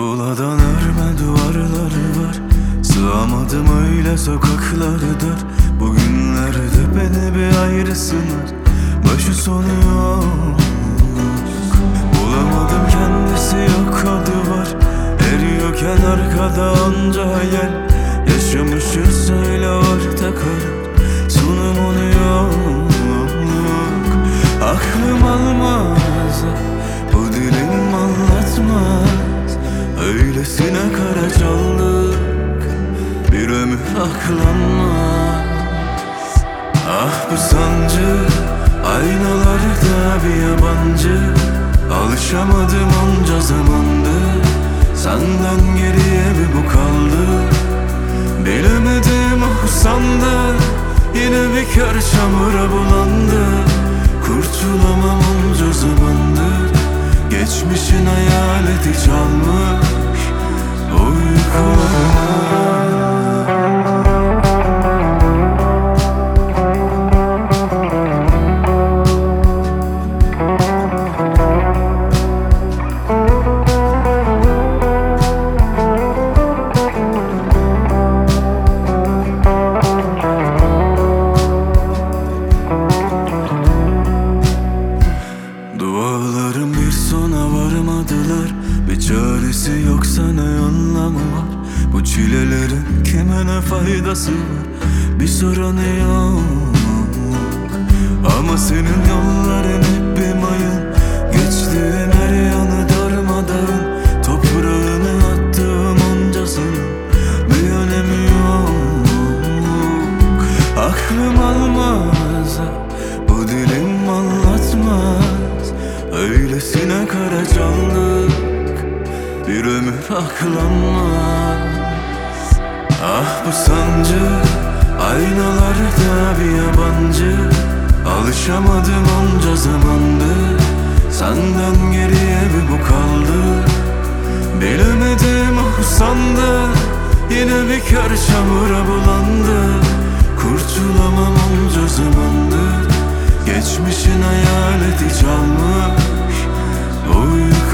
Tuğladan örme duvarları var, sığamadım öyle sokakları dar. Bugünlerde beni bir ayrı sınır, başı sonu yok. Bulamadım, kendisi yok, adı var. Eriyorken arkada onca hayal, yaşamışız öyle orta karar. Sonum yok, aklım almaz, bu dilim anlatmaz. Öylesine kara çaldık, bir ömür aklanmaz. Ah bu sancı, aynalarda bir yabancı. Alışamadım onca zamandır, senden geriye bir bu kaldı. Bilemedim ah usandı, yine bir kör çamura bulandı. Kurtulamam onca zamandır, geçmişin hayaleti çalmış uykularıma. Dualarım bir sona varmadılar, bir çaresi yoksa ne anlamı var? Bu çilelerin kime ne faydası var? Bir soranı yok. Ama senin yolların hep bir mayın, geçtiğin her yanı darmadağın. Toprağını attığım oncasının bir önemi yok. Aklım almaz, bu dilim anlatmaz. Öylesine kara çaldık, bir ömür aklanmaz. Ah bu sancı, aynalarda bir yabancı. Alışamadım onca zamandır, senden geriye bir bu kaldı. Bilemedim ah usandı, yine bir kör çamura bulandı. Kurtulamam onca zamandır, geçmişin hayaleti çalmış uyku.